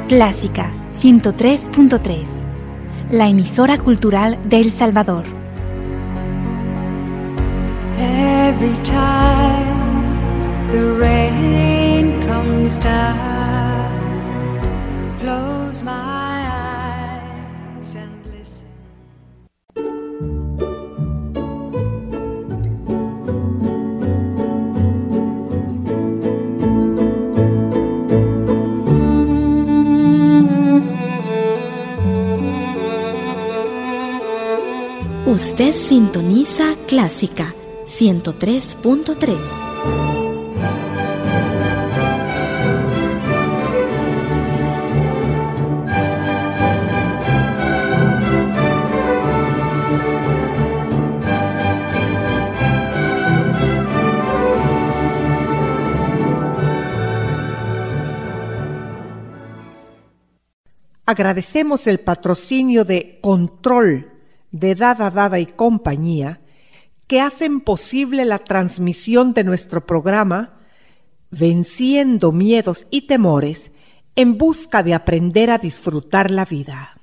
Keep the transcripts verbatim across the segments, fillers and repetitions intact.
Clásica ciento tres punto tres, la emisora cultural de El Salvador. Every time the rain comes down, close my eyes and listen. Usted sintoniza Clásica ciento tres punto tres. Agradecemos el patrocinio de Control de Dada Dada y compañía, que hacen posible la transmisión de nuestro programa Venciendo Miedos y Temores en busca de aprender a disfrutar la vida.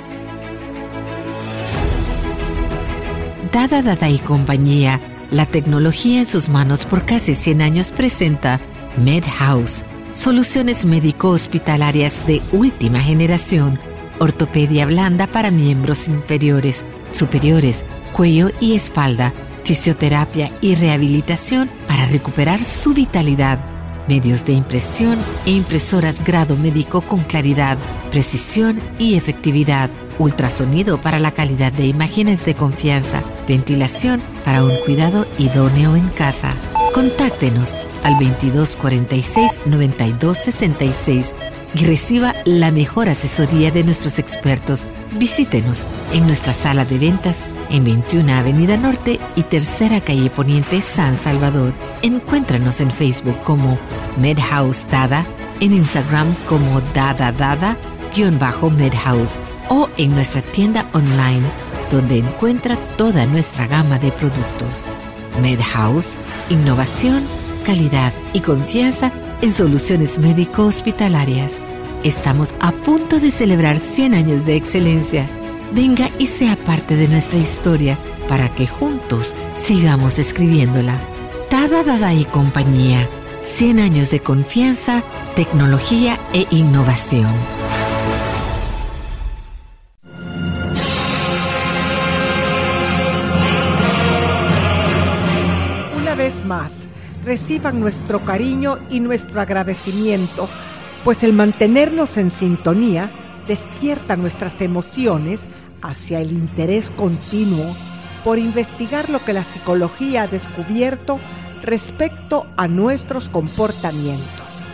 Dada Dada y compañía, la tecnología en sus manos por casi cien años presenta MedHouse, soluciones médico-hospitalarias de última generación, ortopedia blanda para miembros inferiores, superiores, cuello y espalda, fisioterapia y rehabilitación para recuperar su vitalidad, medios de impresión e impresoras grado médico con claridad, precisión y efectividad, ultrasonido para la calidad de imágenes de confianza, ventilación para un cuidado idóneo en casa. Contáctenos al veintidós cuarenta y seis, noventa y dos sesenta y seis y reciba la mejor asesoría de nuestros expertos. Visítenos en nuestra sala de ventas en veintiuna Avenida Norte y Tercera Calle Poniente, San Salvador. Encuéntranos en Facebook como MedHouse Dada, en Instagram como Dada Dada-MedHouse o en nuestra tienda online, donde encuentra toda nuestra gama de productos. MedHouse, innovación, calidad y confianza en soluciones médico-hospitalarias. Estamos a punto de celebrar cien años de excelencia. Venga y sea parte de nuestra historia para que juntos sigamos escribiéndola. Dada Dada y compañía, cien años de confianza, tecnología e innovación. Una vez más, reciban nuestro cariño y nuestro agradecimiento, pues el mantenernos en sintonía despierta nuestras emociones hacia el interés continuo por investigar lo que la psicología ha descubierto respecto a nuestros comportamientos.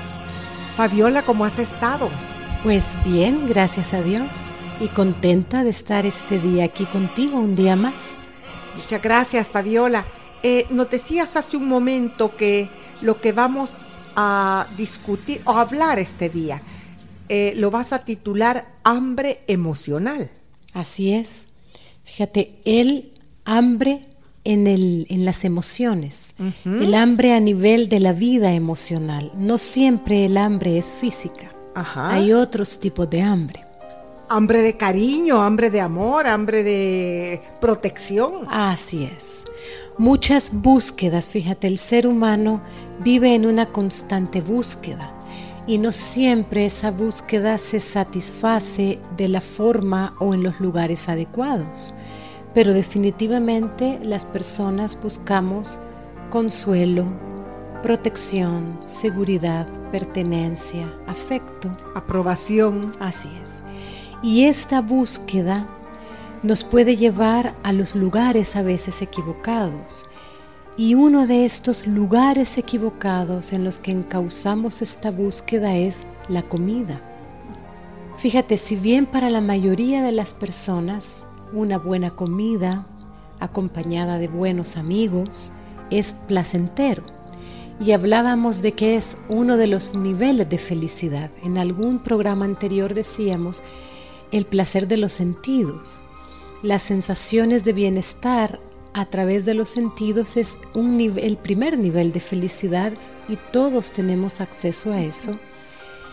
Fabiola, ¿cómo has estado? Pues bien, gracias a Dios, y contenta de estar este día aquí contigo, un día más. Muchas gracias, Fabiola. Eh, nos decías hace un momento que lo que vamos a discutir o hablar este día, eh, lo vas a titular hambre emocional. Así es. Fíjate, el hambre en, el, en las emociones, uh-huh. El hambre a nivel de la vida emocional. No siempre el hambre es física. Ajá. Hay otros tipos de hambre. Hambre de cariño, hambre de amor, hambre de protección. Así es. Muchas búsquedas, fíjate, el ser humano vive en una constante búsqueda. Y no siempre esa búsqueda se satisface de la forma o en los lugares adecuados. Pero definitivamente las personas buscamos consuelo, protección, seguridad, pertenencia, afecto. Aprobación. Así es. Y esta búsqueda nos puede llevar a los lugares a veces equivocados. Y uno de estos lugares equivocados en los que encauzamos esta búsqueda es la comida. Fíjate, si bien para la mayoría de las personas una buena comida acompañada de buenos amigos es placentero, y hablábamos de que es uno de los niveles de felicidad. En algún programa anterior decíamos el placer de los sentidos, las sensaciones de bienestar a través de los sentidos es un nivel, el primer nivel de felicidad, y todos tenemos acceso a eso.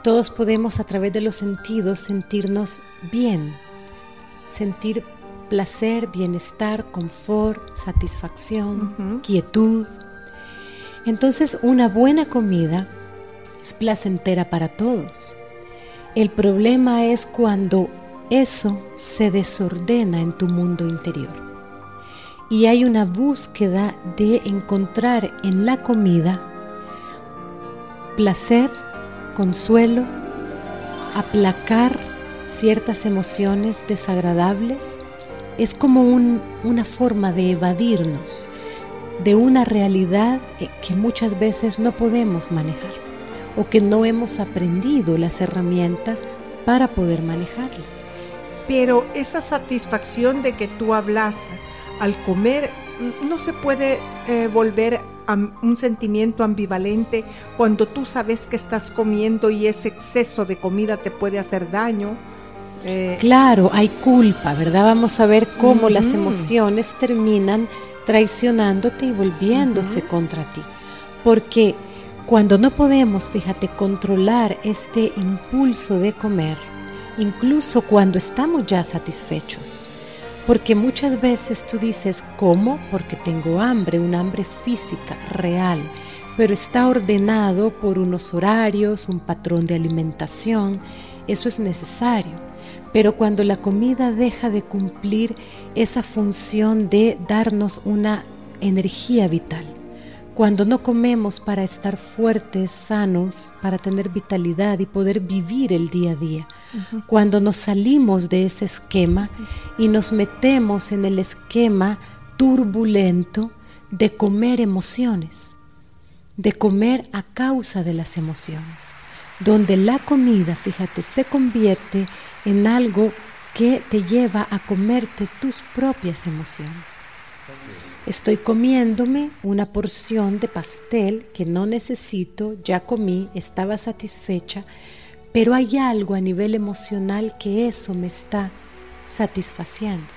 todos podemos a través de los sentidos sentirnos bien, sentir placer, bienestar, confort, satisfacción, uh-huh. quietud. Entonces, una buena comida es placentera para todos. El problema es cuando eso se desordena en tu mundo interior. Y hay una búsqueda de encontrar en la comida placer, consuelo, aplacar ciertas emociones desagradables. Es como un, una forma de evadirnos de una realidad que muchas veces no podemos manejar o que no hemos aprendido las herramientas para poder manejarla. Pero esa satisfacción de que tú hablas al comer no se puede eh, volver a un sentimiento ambivalente cuando tú sabes que estás comiendo y ese exceso de comida te puede hacer daño. Eh, claro, hay culpa, ¿verdad? Vamos a ver cómo uh-huh. las emociones terminan traicionándote y volviéndose uh-huh. contra ti. Porque cuando no podemos, fíjate, controlar este impulso de comer, incluso cuando estamos ya satisfechos, porque muchas veces tú dices, ¿cómo? Porque tengo hambre, un hambre física, real, pero está ordenado por unos horarios, un patrón de alimentación, eso es necesario. Pero cuando la comida deja de cumplir esa función de darnos una energía vital, cuando no comemos para estar fuertes, sanos, para tener vitalidad y poder vivir el día a día, uh-huh. cuando nos salimos de ese esquema y nos metemos en el esquema turbulento de comer emociones, de comer a causa de las emociones, donde la comida, fíjate, se convierte en algo que te lleva a comerte tus propias emociones. Estoy comiéndome una porción de pastel que no necesito, ya comí, estaba satisfecha, pero hay algo a nivel emocional que eso me está satisfaciendo.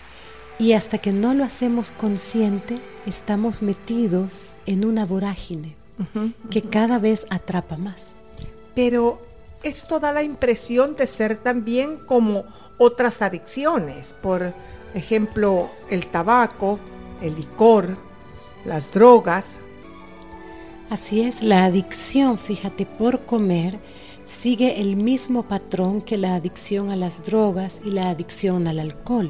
Y hasta que no lo hacemos consciente, estamos metidos en una vorágine uh-huh, que uh-huh. cada vez atrapa más. Pero esto da la impresión de ser también como otras adicciones, por ejemplo, el tabaco, el licor, las drogas. Así es, la adicción, fíjate, por comer sigue el mismo patrón que la adicción a las drogas y la adicción al alcohol,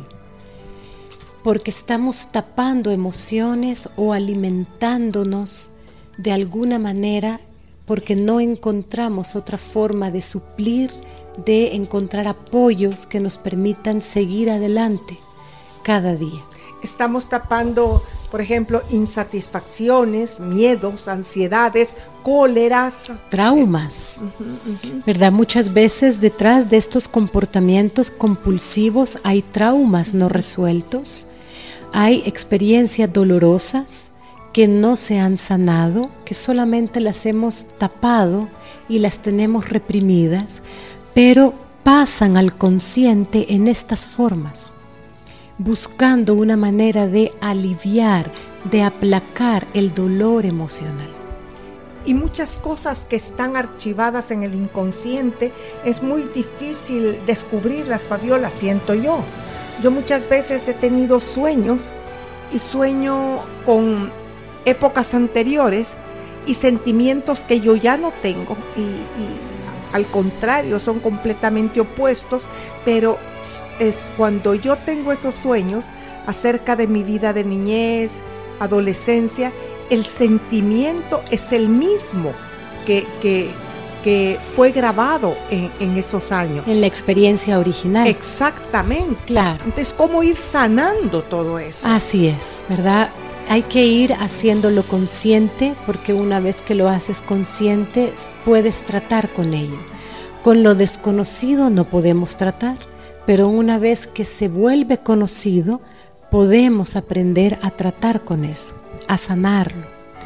porque estamos tapando emociones o alimentándonos de alguna manera porque no encontramos otra forma de suplir, de encontrar apoyos que nos permitan seguir adelante cada día. Estamos tapando, por ejemplo, insatisfacciones, miedos, ansiedades, cóleras, traumas, uh-huh, uh-huh. ¿verdad? Muchas veces detrás de estos comportamientos compulsivos hay traumas no resueltos, hay experiencias dolorosas que no se han sanado, que solamente las hemos tapado y las tenemos reprimidas, pero pasan al consciente en estas formas, buscando una manera de aliviar, de aplacar el dolor emocional. Y muchas cosas que están archivadas en el inconsciente es muy difícil descubrirlas, Fabiola, siento yo. Yo muchas veces he tenido sueños y sueño con épocas anteriores y sentimientos que yo ya no tengo y, y al contrario son completamente opuestos, pero es cuando yo tengo esos sueños acerca de mi vida de niñez, adolescencia, el sentimiento es el mismo que, que, que fue grabado en, en esos años. En la experiencia original. Exactamente. Claro. Entonces, ¿cómo ir sanando todo eso? Así es, ¿verdad? Hay que ir haciéndolo consciente, porque una vez que lo haces consciente, puedes tratar con ello. Con lo desconocido no podemos tratar, pero una vez que se vuelve conocido, podemos aprender a tratar con eso, a sanarlo.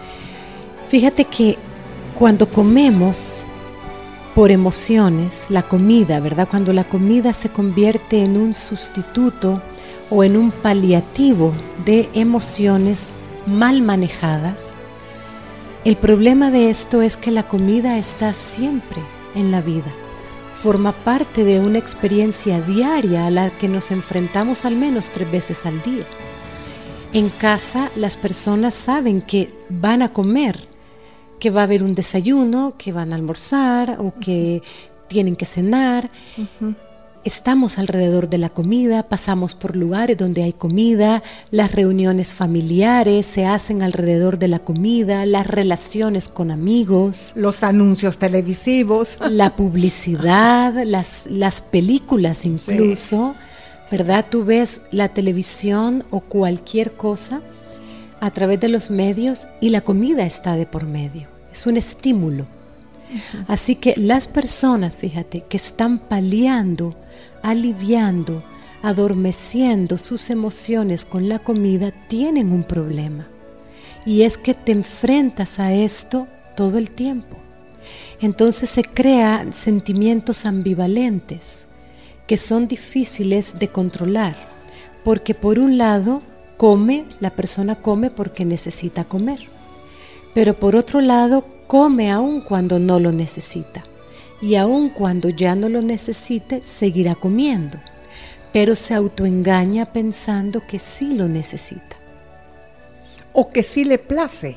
Fíjate que cuando comemos por emociones, la comida, ¿verdad? Cuando la comida se convierte en un sustituto o en un paliativo de emociones mal manejadas, el problema de esto es que la comida está siempre en la vida. Forma parte de una experiencia diaria a la que nos enfrentamos al menos tres veces al día. En casa las personas saben que van a comer, que va a haber un desayuno, que van a almorzar o que uh-huh. tienen que cenar. Uh-huh. Estamos alrededor de la comida, pasamos por lugares donde hay comida, las reuniones familiares se hacen alrededor de la comida, las relaciones con amigos, los anuncios televisivos, la publicidad, las, las películas incluso, sí. ¿verdad? Tú ves la televisión o cualquier cosa a través de los medios y la comida está de por medio, es un estímulo. Uh-huh. Así que las personas, fíjate, que están paliando, aliviando, adormeciendo sus emociones con la comida, tienen un problema. Y es que te enfrentas a esto todo el tiempo. Entonces se crean sentimientos ambivalentes que son difíciles de controlar. Porque por un lado, come, la persona come porque necesita comer. Pero por otro lado, come aun cuando no lo necesita. Y aun cuando ya no lo necesite, seguirá comiendo. Pero se autoengaña pensando que sí lo necesita. O que sí le place.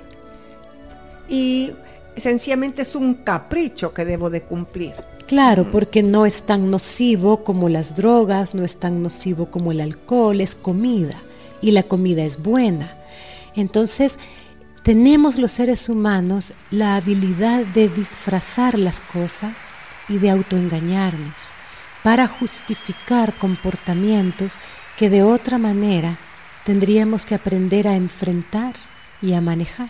Y sencillamente es un capricho que debo de cumplir. Claro, porque no es tan nocivo como las drogas, no es tan nocivo como el alcohol, es comida. Y la comida es buena. Entonces, tenemos los seres humanos la habilidad de disfrazar las cosas y de autoengañarnos para justificar comportamientos que de otra manera tendríamos que aprender a enfrentar y a manejar.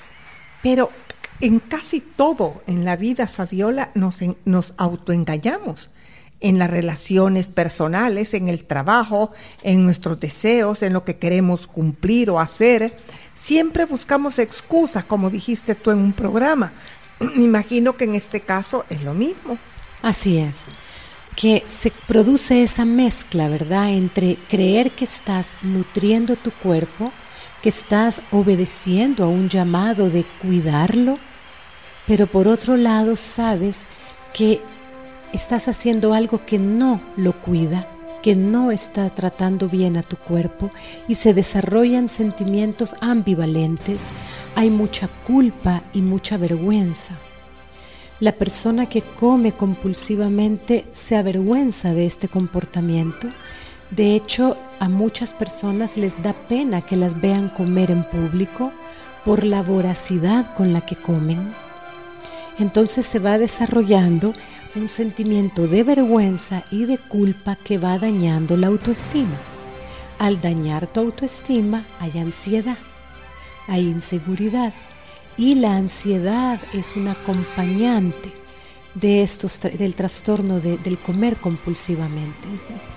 Pero en casi todo en la vida, Fabiola, nos, en, nos autoengañamos. En las relaciones personales, en el trabajo, en nuestros deseos, en lo que queremos cumplir o hacer. Siempre buscamos excusas, como dijiste tú en un programa. Me imagino que en este caso es lo mismo. Así es, que se produce esa mezcla, ¿verdad?, entre creer que estás nutriendo tu cuerpo, que estás obedeciendo a un llamado de cuidarlo, pero por otro lado sabes que estás haciendo algo que no lo cuida, que no está tratando bien a tu cuerpo y se desarrollan sentimientos ambivalentes, hay mucha culpa y mucha vergüenza. La persona que come compulsivamente se avergüenza de este comportamiento. De hecho, a muchas personas les da pena que las vean comer en público por la voracidad con la que comen. Entonces se va desarrollando un sentimiento de vergüenza y de culpa que va dañando la autoestima. Al dañar tu autoestima hay ansiedad, hay inseguridad y la ansiedad es un acompañante de estos, del trastorno de, del comer compulsivamente.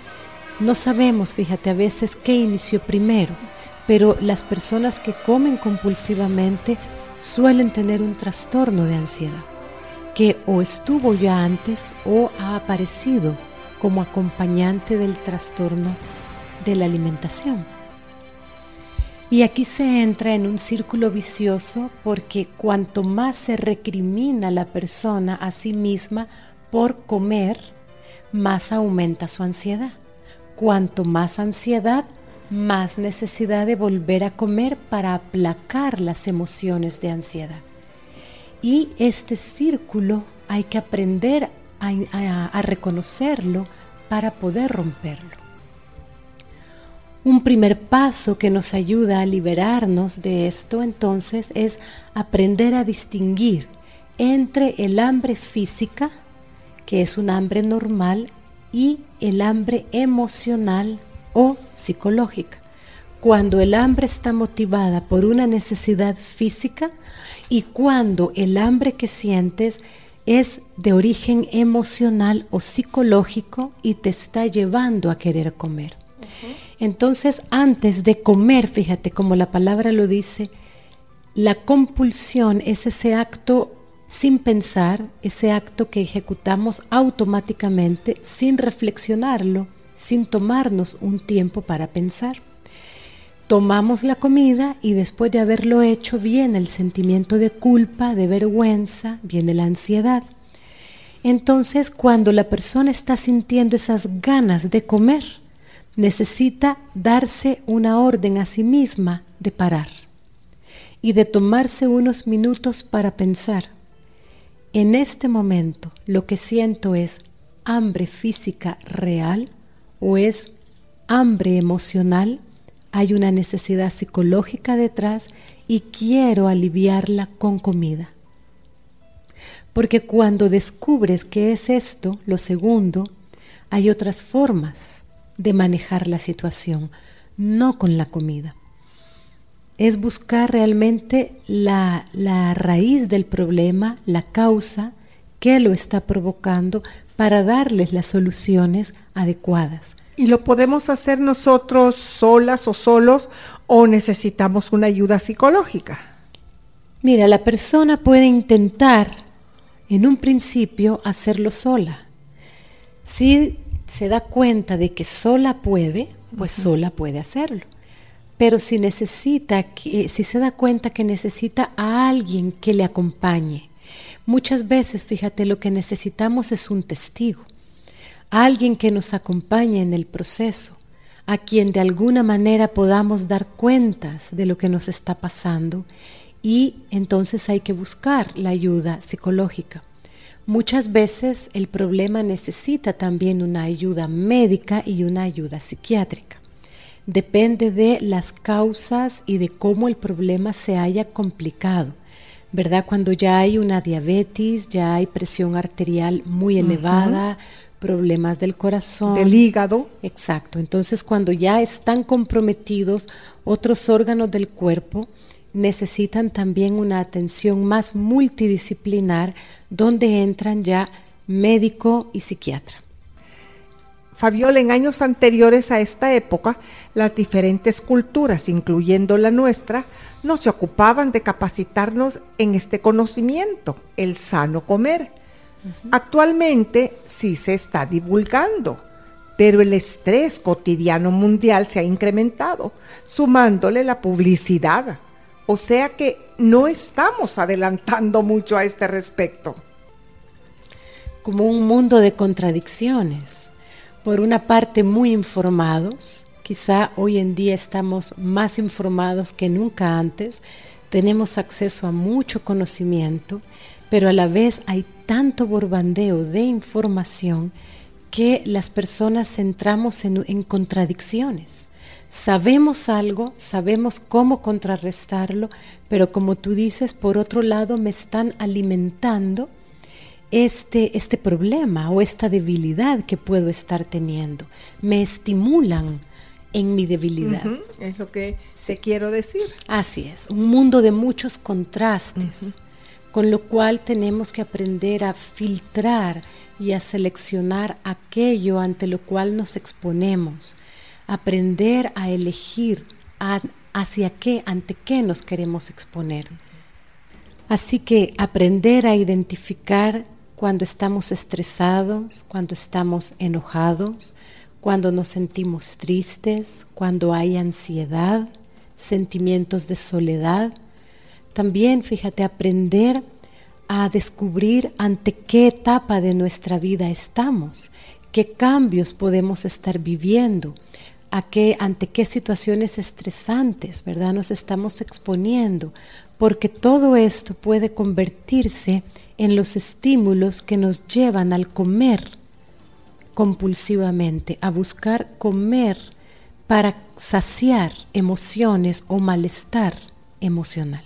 No sabemos, fíjate, a veces qué inició primero, pero las personas que comen compulsivamente suelen tener un trastorno de ansiedad que o estuvo ya antes o ha aparecido como acompañante del trastorno de la alimentación. Y aquí se entra en un círculo vicioso porque cuanto más se recrimina la persona a sí misma por comer, más aumenta su ansiedad. Cuanto más ansiedad, más necesidad de volver a comer para aplacar las emociones de ansiedad. Y este círculo hay que aprender a, a, a reconocerlo para poder romperlo. Un primer paso que nos ayuda a liberarnos de esto entonces es aprender a distinguir entre el hambre física, que es un hambre normal, y el hambre emocional o psicológica. Cuando el hambre está motivada por una necesidad física y cuando el hambre que sientes es de origen emocional o psicológico y te está llevando a querer comer. Uh-huh. Entonces, antes de comer, fíjate como la palabra lo dice, la compulsión es ese acto sin pensar, ese acto que ejecutamos automáticamente, sin reflexionarlo, sin tomarnos un tiempo para pensar. Tomamos la comida y después de haberlo hecho viene el sentimiento de culpa, de vergüenza, viene la ansiedad. Entonces, cuando la persona está sintiendo esas ganas de comer, necesita darse una orden a sí misma de parar y de tomarse unos minutos para pensar, en este momento lo que siento es hambre física real o es hambre emocional, hay una necesidad psicológica detrás y quiero aliviarla con comida. Porque cuando descubres que es esto, lo segundo, hay otras formas de manejar la situación, no con la comida. Es buscar realmente la, la raíz del problema, la causa que lo está provocando para darles las soluciones adecuadas. ¿Y lo podemos hacer nosotros solas o solos o necesitamos una ayuda psicológica? Mira, la persona puede intentar en un principio hacerlo sola. Si se da cuenta de que sola puede, pues uh-huh. sola puede hacerlo. Pero si necesita, que, si se da cuenta que necesita a alguien que le acompañe, muchas veces, fíjate, lo que necesitamos es un testigo, alguien que nos acompañe en el proceso, a quien de alguna manera podamos dar cuentas de lo que nos está pasando, y entonces hay que buscar la ayuda psicológica. Muchas veces el problema necesita también una ayuda médica y una ayuda psiquiátrica. Depende de las causas y de cómo el problema se haya complicado, ¿verdad? Cuando ya hay una diabetes, ya hay presión arterial muy elevada, uh-huh. problemas del corazón, del hígado. Exacto. Entonces, cuando ya están comprometidos otros órganos del cuerpo, necesitan también una atención más multidisciplinar donde entran ya médico y psiquiatra. Fabiola, en años anteriores a esta época, las diferentes culturas, incluyendo la nuestra, no se ocupaban de capacitarnos en este conocimiento, el sano comer. Uh-huh. Actualmente sí se está divulgando, pero el estrés cotidiano mundial se ha incrementado, sumándole la publicidad. O sea que no estamos adelantando mucho a este respecto. Como un mundo de contradicciones. Por una parte, muy informados. Quizá hoy en día estamos más informados que nunca antes. Tenemos acceso a mucho conocimiento, pero a la vez hay tanto borbandeo de información que las personas entramos en, en contradicciones. Sabemos algo, sabemos cómo contrarrestarlo, pero como tú dices, por otro lado me están alimentando este, este problema o esta debilidad que puedo estar teniendo. Me estimulan en mi debilidad. Uh-huh, es lo que se quiero decir. Así es, un mundo de muchos contrastes, uh-huh. con lo cual tenemos que aprender a filtrar y a seleccionar aquello ante lo cual nos exponemos. Aprender a elegir a, hacia qué, ante qué nos queremos exponer. Así que aprender a identificar cuando estamos estresados, cuando estamos enojados, cuando nos sentimos tristes, cuando hay ansiedad, sentimientos de soledad. También, fíjate, aprender a descubrir ante qué etapa de nuestra vida estamos, qué cambios podemos estar viviendo, a qué, ante qué situaciones estresantes, ¿verdad?, nos estamos exponiendo, porque todo esto puede convertirse en los estímulos que nos llevan al comer compulsivamente, a buscar comer para saciar emociones o malestar emocional.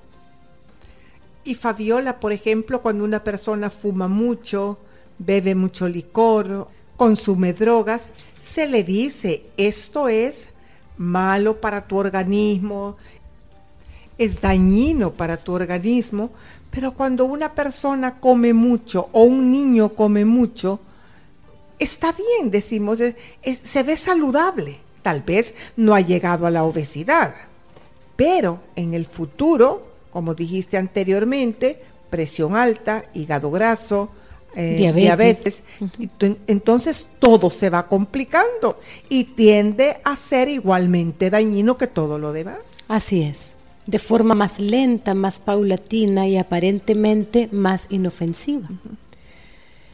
Y Fabiola, por ejemplo, cuando una persona fuma mucho, bebe mucho licor, consume drogas, se le dice, esto es malo para tu organismo, es dañino para tu organismo, pero cuando una persona come mucho o un niño come mucho, está bien, decimos, es, es, se ve saludable, tal vez no ha llegado a la obesidad, pero en el futuro, como dijiste anteriormente, presión alta, hígado graso, Eh, diabetes, diabetes. Uh-huh. Entonces todo se va complicando y tiende a ser igualmente dañino que todo lo demás. Así es, de forma más lenta, más paulatina y aparentemente más inofensiva. Uh-huh.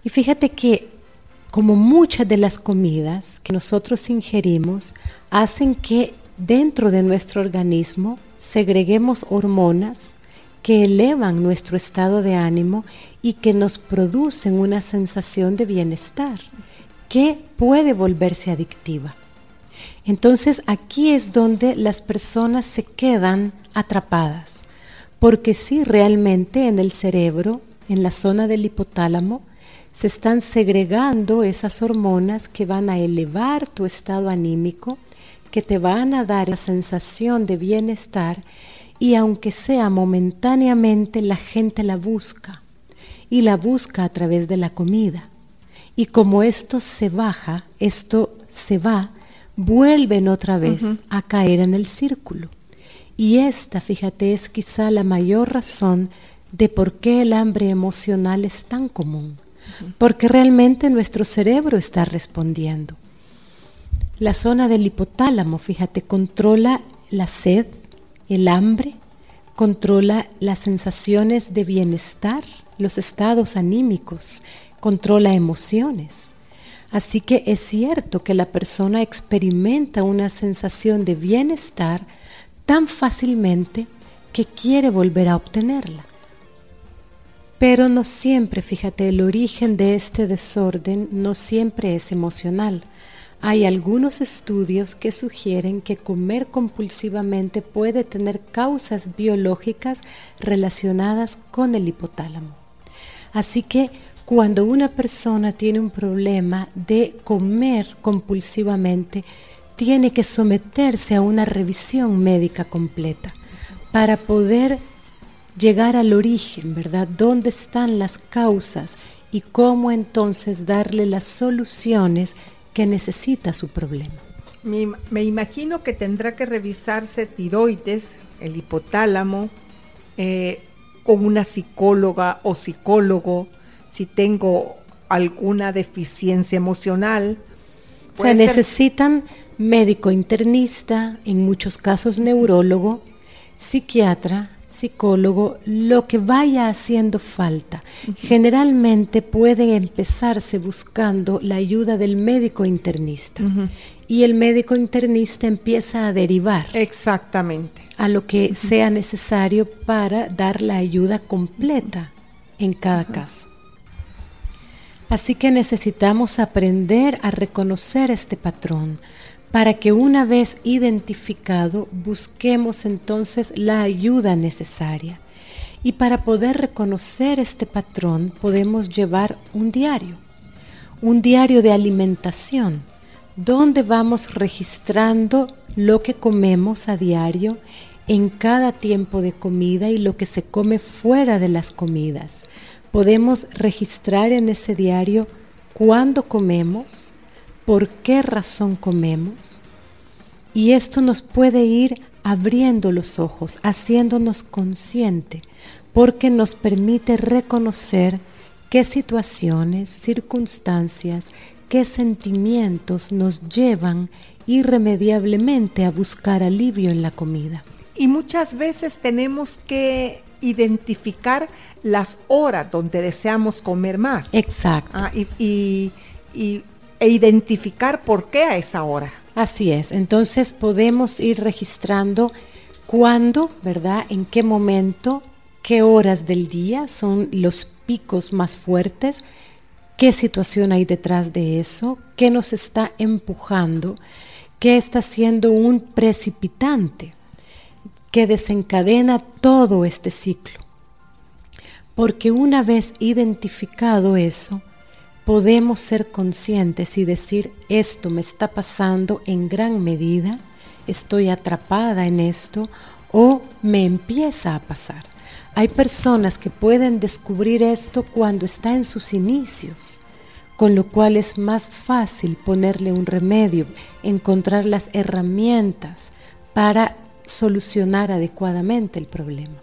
Y fíjate que como muchas de las comidas que nosotros ingerimos hacen que dentro de nuestro organismo segreguemos hormonas que elevan nuestro estado de ánimo y que nos producen una sensación de bienestar que puede volverse adictiva. Entonces aquí es donde las personas se quedan atrapadas, porque sí, realmente en el cerebro, en la zona del hipotálamo, se están segregando esas hormonas que van a elevar tu estado anímico, que te van a dar la sensación de bienestar, y aunque sea momentáneamente, la gente la busca, y la busca a través de la comida. Y como esto se baja, esto se va, vuelven otra vez uh-huh. a caer en el círculo. Y esta, fíjate, es quizá la mayor razón de por qué el hambre emocional es tan común. Uh-huh. Porque realmente nuestro cerebro está respondiendo. La zona del hipotálamo, fíjate, controla la sed, el hambre, controla las sensaciones de bienestar, los estados anímicos, controla emociones. Así que es cierto que la persona experimenta una sensación de bienestar tan fácilmente que quiere volver a obtenerla. Pero no siempre, fíjate, el origen de este desorden no siempre es emocional. Hay algunos estudios que sugieren que comer compulsivamente puede tener causas biológicas relacionadas con el hipotálamo. Así que cuando una persona tiene un problema de comer compulsivamente, tiene que someterse a una revisión médica completa para poder llegar al origen, ¿verdad? ¿Dónde están las causas y cómo entonces darle las soluciones que necesita su problema? Me, me imagino que tendrá que revisarse tiroides, el hipotálamo, eh, con una psicóloga o psicólogo, si tengo alguna deficiencia emocional. O sea, necesitan médico internista, en muchos casos neurólogo, psiquiatra, psicólogo, lo que vaya haciendo falta. Uh-huh. Generalmente pueden empezarse buscando la ayuda del médico internista. Uh-huh. Y el médico internista empieza a derivar. Exactamente. A lo que uh-huh. sea necesario para dar la ayuda completa en cada uh-huh. caso. Así que necesitamos aprender a reconocer este patrón para que una vez identificado busquemos entonces la ayuda necesaria. Y para poder reconocer este patrón podemos llevar un diario, un diario de alimentación, donde vamos registrando lo que comemos a diario en cada tiempo de comida y lo que se come fuera de las comidas. Podemos registrar en ese diario cuándo comemos, por qué razón comemos, y esto nos puede ir abriendo los ojos, haciéndonos consciente, porque nos permite reconocer qué situaciones, circunstancias, qué sentimientos nos llevan irremediablemente a buscar alivio en la comida. Y muchas veces tenemos que identificar las horas donde deseamos comer más. Exacto. Ah, y, y, y, e identificar por qué a esa hora. Así es. Entonces podemos ir registrando cuándo, ¿verdad? En qué momento, qué horas del día son los picos más fuertes, qué situación hay detrás de eso, qué nos está empujando, qué está siendo un precipitante que desencadena todo este ciclo. Porque una vez identificado eso, podemos ser conscientes y decir, esto me está pasando en gran medida, estoy atrapada en esto, o me empieza a pasar. Hay personas que pueden descubrir esto cuando está en sus inicios, con lo cual es más fácil ponerle un remedio, encontrar las herramientas para solucionar adecuadamente el problema.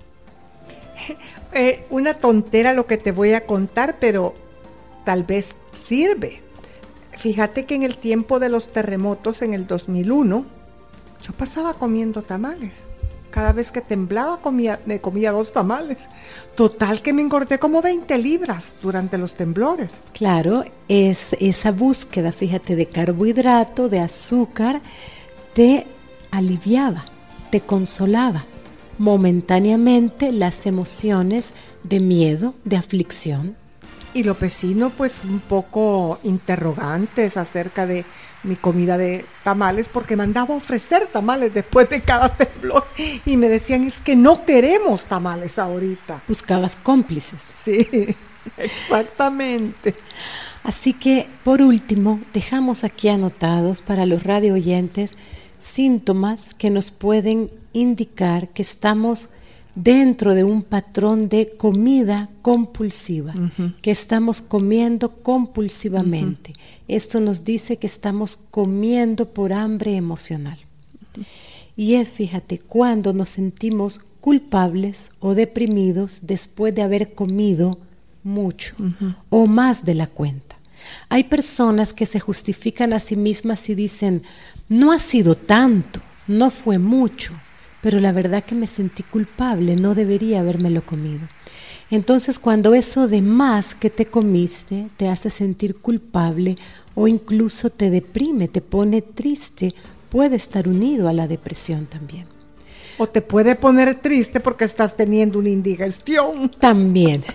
Eh, una tontera lo que te voy a contar, pero tal vez sirve. Fíjate que en el tiempo de los terremotos en el dos mil uno, yo pasaba comiendo tamales. Cada vez que temblaba comía, me comía dos tamales. Total que me engordé como veinte libras durante los temblores. Claro, es esa búsqueda, fíjate, de carbohidrato, de azúcar, te aliviaba, te consolaba momentáneamente las emociones de miedo, de aflicción. Y los vecinos pues un poco interrogantes acerca de mi comida de tamales, porque mandaba a ofrecer tamales después de cada temblor y me decían, es que no queremos tamales ahorita. Buscabas cómplices. Sí, exactamente. Así que, por último, dejamos aquí anotados para los radio oyentes síntomas que nos pueden indicar que estamos dentro de un patrón de comida compulsiva, uh-huh. que estamos comiendo compulsivamente. Uh-huh. Esto nos dice que estamos comiendo por hambre emocional. Uh-huh. Y es, fíjate, cuando nos sentimos culpables o deprimidos después de haber comido mucho uh-huh. o más de la cuenta. Hay personas que se justifican a sí mismas y dicen, no ha sido tanto, no fue mucho, pero la verdad que me sentí culpable, no debería habérmelo comido. Entonces, cuando eso de más que te comiste te hace sentir culpable o incluso te deprime, te pone triste, puede estar unido a la depresión también. O te puede poner triste porque estás teniendo una indigestión. También.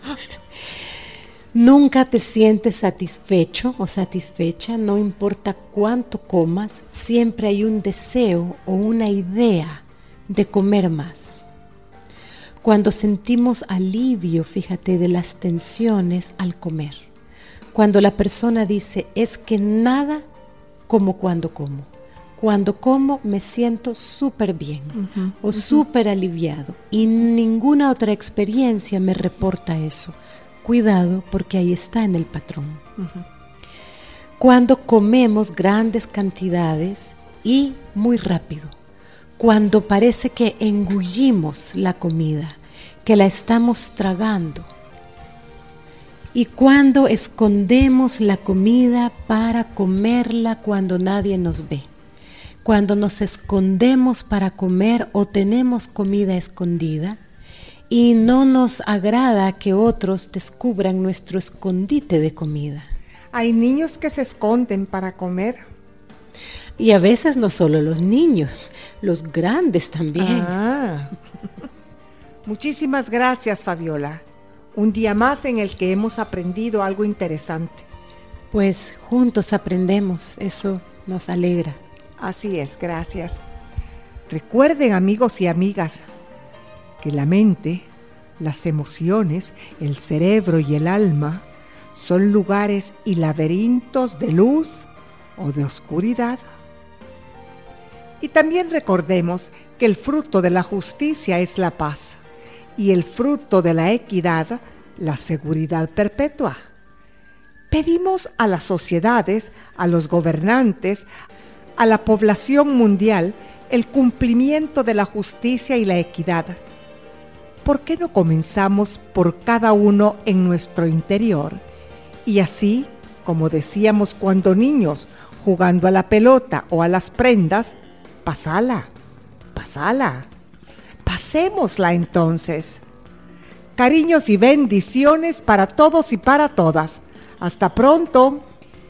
Nunca te sientes satisfecho o satisfecha, no importa cuánto comas, siempre hay un deseo o una idea de comer más. Cuando sentimos alivio, fíjate, de las tensiones al comer. Cuando la persona dice, es que nada como cuando como. Cuando como me siento súper bien uh-huh, o uh-huh. súper aliviado y ninguna otra experiencia me reporta eso. Cuidado, porque ahí está en el patrón. Uh-huh. Cuando comemos grandes cantidades y muy rápido. Cuando parece que engullimos la comida, que la estamos tragando. Y cuando escondemos la comida para comerla cuando nadie nos ve. Cuando nos escondemos para comer o tenemos comida escondida y no nos agrada que otros descubran nuestro escondite de comida. Hay niños que se esconden para comer. Y a veces no solo los niños, los grandes también. Ah. Muchísimas gracias, Fabiola. Un día más en el que hemos aprendido algo interesante. Pues juntos aprendemos, eso nos alegra. Así es, gracias. Recuerden, amigos y amigas, que la mente, las emociones, el cerebro y el alma son lugares y laberintos de luz o de oscuridad. Y también recordemos que el fruto de la justicia es la paz y el fruto de la equidad, la seguridad perpetua. Pedimos a las sociedades, a los gobernantes, a la población mundial el cumplimiento de la justicia y la equidad. ¿Por qué no comenzamos por cada uno en nuestro interior? Y así, como decíamos cuando niños, jugando a la pelota o a las prendas, pasala, pasala, pasémosla entonces. Cariños y bendiciones para todos y para todas. Hasta pronto.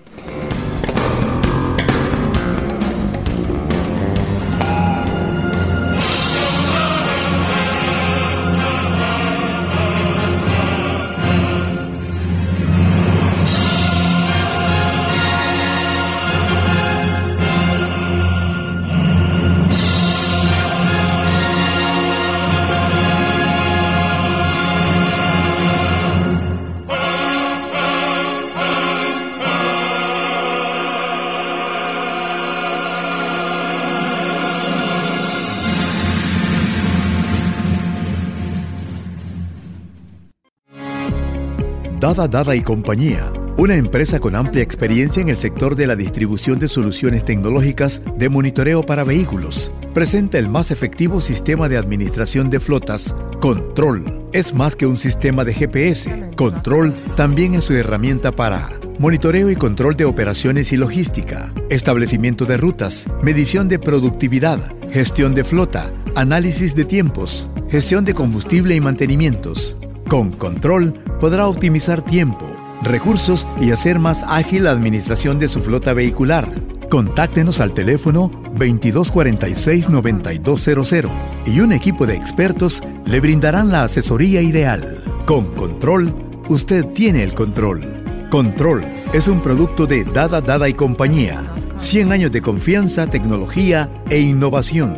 Dada Dada y Compañía, una empresa con amplia experiencia en el sector de la distribución de soluciones tecnológicas de monitoreo para vehículos, presenta el más efectivo sistema de administración de flotas, Control. Es más que un sistema de G P S. Control también es su herramienta para monitoreo y control de operaciones y logística, establecimiento de rutas, medición de productividad, gestión de flota, análisis de tiempos, gestión de combustible y mantenimientos. Con Control podrá optimizar tiempo, recursos y hacer más ágil la administración de su flota vehicular. Contáctenos al teléfono veintidós cuarenta y seis, noventa y dos cero cero y un equipo de expertos le brindarán la asesoría ideal. Con Control, usted tiene el control. Control es un producto de Dada Dada y Compañía. cien años de confianza, tecnología e innovación.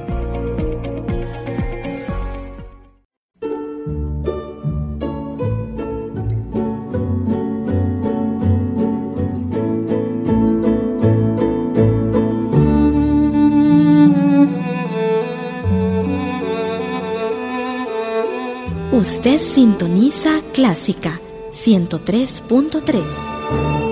Usted sintoniza Clásica ciento tres punto tres.